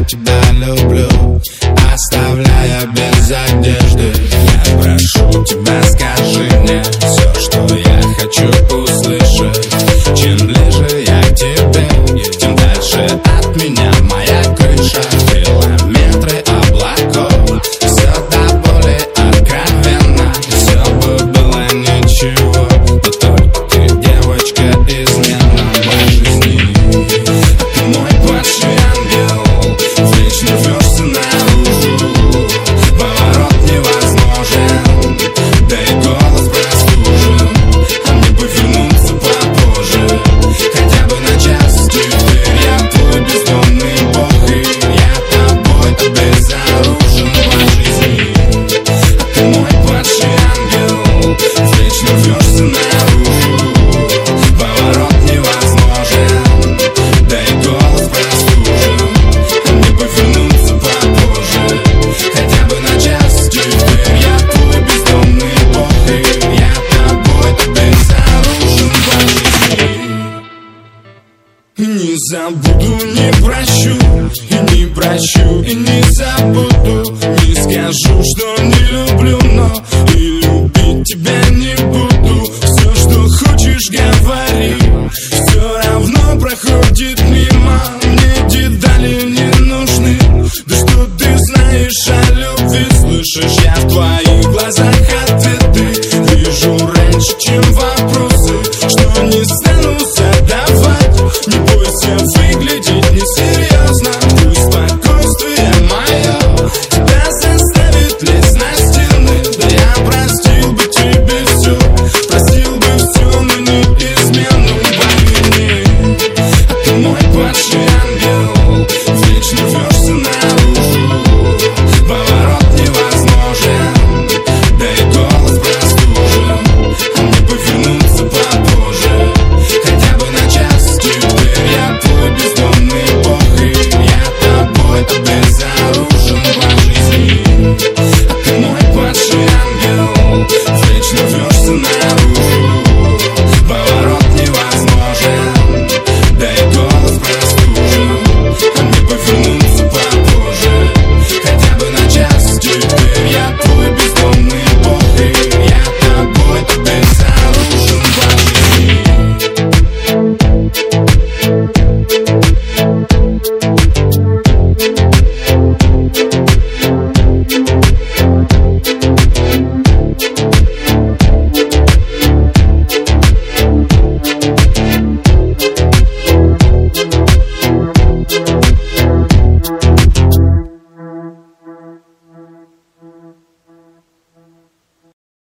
тебя люблю, оставляя без одежды. Я прошу тебя, скажи мне все, что я хочу услышать. Чем ближе я к тебе, тем дальше от меня моя крыша. Километры облаков, все до боли откровенно. Все бы было ничего, но только ты, девочка, измена моей жизни. Ты мой падший ангел, вечно рвешься наружу. Поворот невозможен, да и голос простужен. А мне бы вернуться попозже, хотя бы на час. Теперь я твой бездомный бог, и я тобой обезоружен по жизни. А ты мой падший ангел, вечно рвешься наружу. Поворот невозможен, да и голос простужен. А мне бы вернуться попозже, хотя бы на час. Теперь я твой бездомный бог, и я тобой обезоружен по жизни. Не забуду, не прощу, и не прощу, и не забуду. Не скажу, что не люблю.